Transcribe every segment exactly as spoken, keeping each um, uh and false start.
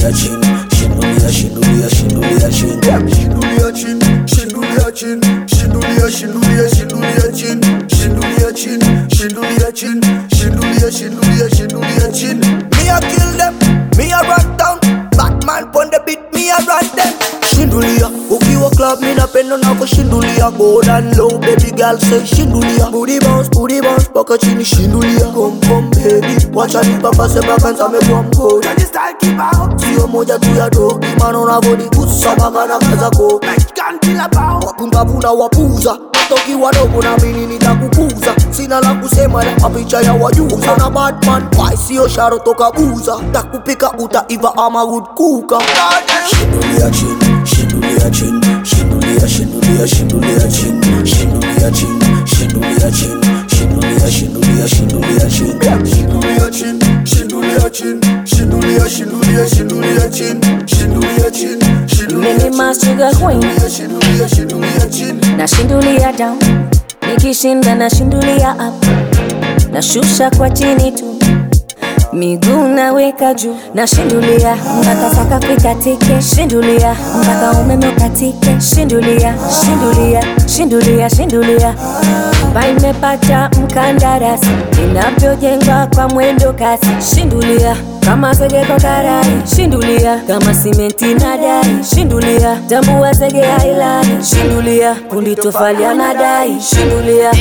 shindulia chin, shindulia, shindulia, shindulia chin, shindulia chin, shindulia chin, shindulia, shindulia, shindulia chin, shindulia chin, shindulia chin, shindulia, shindulia, shindulia chin. Me a kill them, me a run down. Batman pon the beat, me a run them. Shindulia, ukiwa club me napenda nako shindulia. Go down low, baby girl say shindulia. Booty bounce, booty bounce, paka chini shindulia. Come come baby, wacha nipapa seba kanza me kwa mkodi. Jadi style keep out, sio moja tu ya dogi. Mano na body kusa mama na kaza ko. Like can't kill about, wapumbavu na wapuza. Toki wadogo na mini nitakukuza. Sina la kusema na mapicha ya wajuza. Na Batman, why sio sharo toka buza. Takupika utaiva ama good kuka. Shindulia chin, shindulia chin, shindulia, shindulia, shindulia chin, shindulia chin, shindulia chin, shindulia, shindulia, shindulia chin, shindulia chin, shindulia chin, shindulia, shindulia, shindulia chin, shindulia chin, Mini my sugar queen, shindulia, shindulia chin. na shindulia down, nikishinda na shindulia up, na shusha kwa chini tu, miguu naweka juu, na shindulia mpaka saka kuikatike, shindulia mpaka umeme ukatike, shindulia, shindulia, shindulia, shindulia. Imepata mkandarasi, inavyojengwa kwa mwendo kasi, shindulia kama zege kwa karai, shindulia kama simenti na dari, shindulia tambua zege hailani, shindulia kundi tofali ya madai, shindulia.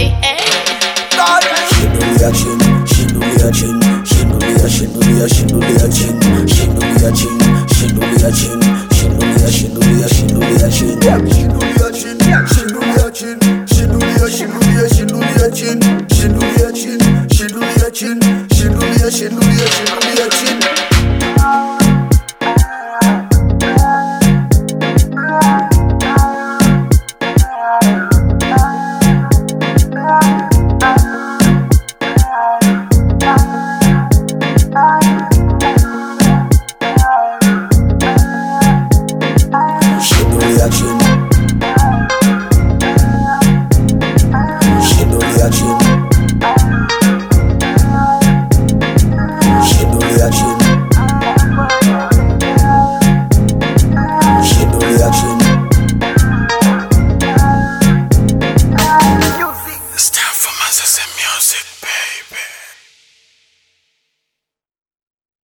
Shindulia chin, shindulia chin, shindulia, shindulia, shindulia chin,